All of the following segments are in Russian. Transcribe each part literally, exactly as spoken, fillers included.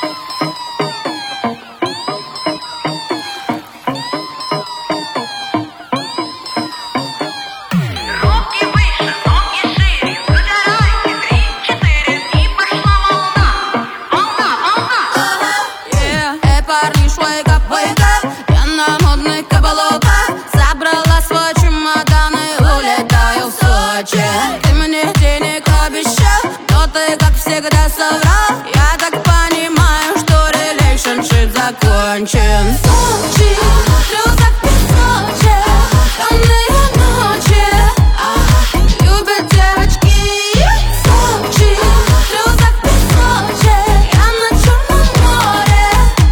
Парниш, wake up, wake up. Я на модных каблуках собрала свой чемодан и улетаю в Сочи. Ты мне денег обещал, но ты, как всегда, соврал. Я так понимаю, что relationship закончен. Сочи, плюсах Сочи, темные ночи, любят девочки. Сочи, плюсах Сочи, я на Черном море.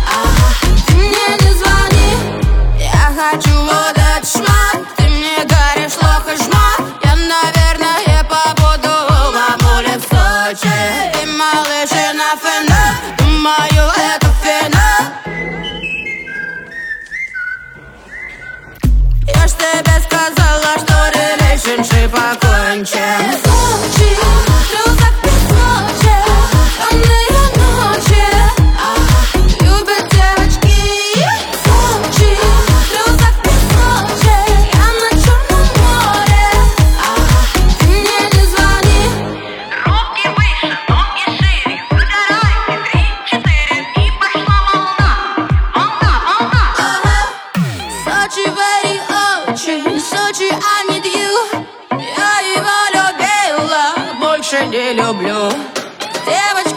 Хочу вот этот шмат, ты мне горишь, лох и жмат. Я, наверное, побуду у мамули в Сочи. И малыши на финал, думаю, это финал. Я ж тебе сказала, что relationship окончен. Сочи, плюсах Сочи, темные ночи, любят девочки. Сочи, Сочи, I need you. Я его любила, больше не люблю. Девочка